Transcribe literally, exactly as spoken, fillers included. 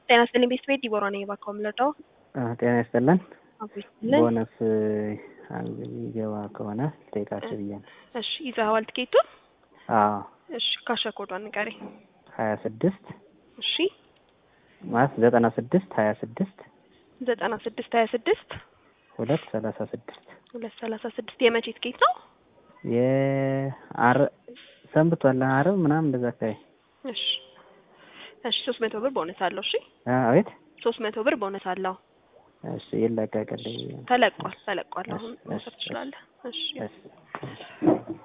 ጤና ይስጥልኝ ቤተሰቤ ዲቦራ ነኝ ባኮምለታው ጤና ይስጥልን አብይልን ቦነስ አንገባ ከሆነ ጠይቃችሁ ብዬ ነው። እሺ ይዘዋል ትኬቱን? አዎ እሺ ካሸኮዷን ንገሪ። ሀያ ስድስት እሺ ማለት ዘጠና ስድስት ሀያ ስድስት ዘጠና ስድስት ሀያ ስድስት ሁለት ሰላሳ ስድስት ሁለት ሰላሳ ስድስት የመቼ ትኬት ነው? የአር ሰንብቷል አርብ ምናምን እንደዛ አካባቢ። እሺ እሺ ሶስት መቶ ብር ቦነስ አለው። እሺ አቤት ሶስት መቶ ብር ቦነስ አለው። እሺ ይለቀቅልኝ። ተለቋል ተለቋል። አሁን መውሰድ ትችላለህ። እሺ እሺ